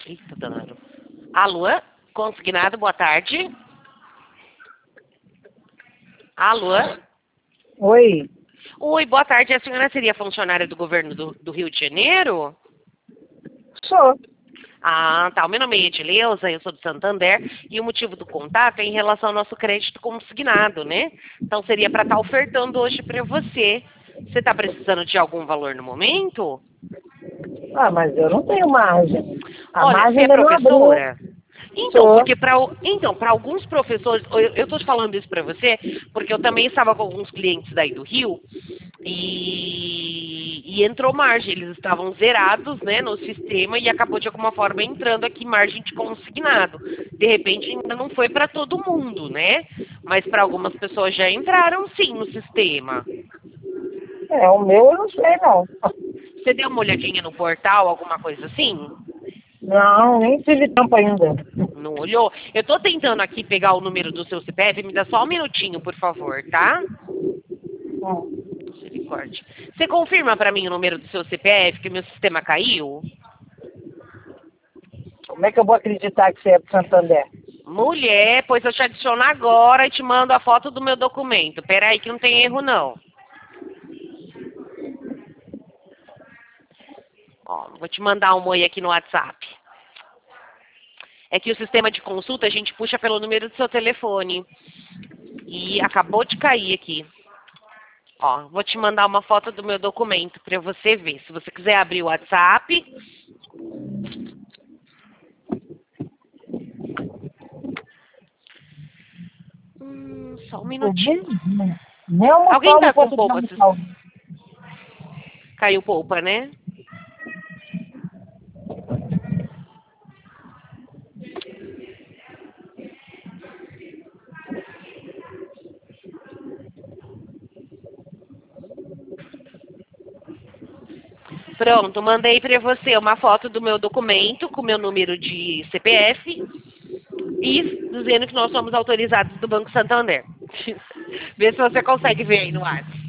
Eita, danado. Alô? Consignado, boa tarde. Alô? Oi, Oi, boa tarde. A senhora seria funcionária do governo do Rio de Janeiro? sou. Ah, tá. O meu nome é Edileuza, eu sou do Santander e o motivo do contato é em relação ao nosso crédito consignado, né? Então seria para estar ofertando hoje para você. Você está precisando de algum valor no momento? Ah, mas eu não tenho margem. A Olha, você margem é ainda não abriu. professora? Então, Sou. porque para alguns professores, eu estou falando isso para você, porque eu também estava com alguns clientes daí do Rio e entrou margem, eles estavam zerados, né, no sistema e acabou de alguma forma entrando aqui margem de consignado. De repente ainda não foi para todo mundo, né? Mas para algumas pessoas já entraram sim no sistema. É, o meu eu não sei, não. Você deu uma olhadinha no portal, alguma coisa assim? Não, nem tive tempo ainda. Não olhou? Eu tô tentando aqui pegar o número do seu CPF, me dá só um minutinho, por favor, tá? Misericórdia. Você confirma pra mim o número do seu CPF, que meu sistema caiu? Como é que eu vou acreditar que você é do Santander? Mulher, pois eu te adiciono agora e te mando a foto do meu documento. Peraí que não tem erro, não. Ó, vou te mandar um oi aqui no WhatsApp. É que o sistema de consulta a gente puxa pelo número do seu telefone. E acabou de cair aqui. Ó, vou te mandar uma foto do meu documento para você ver. Se você quiser abrir o WhatsApp. Só um minutinho. Nem Alguém almoçar tá no com posto de poupa? almoçar. Caiu polpa, né? Pronto, mandei para você uma foto do meu documento com meu número de CPF e dizendo que nós somos autorizados do Banco Santander. Vê se você consegue ver aí no WhatsApp.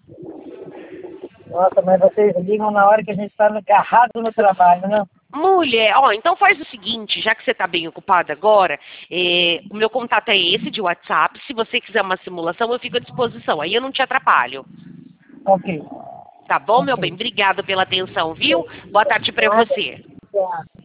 Nossa, mas vocês ligam na hora que a gente está agarrado no trabalho, né? Mulher, ó, então faz o seguinte, já que você está bem ocupada agora, o meu contato é esse de WhatsApp. Se você quiser uma simulação, eu fico à disposição. Aí eu não te atrapalho. Ok. Tá bom, meu Ok. bem? Obrigada pela atenção, viu? Boa tarde para você. Nada.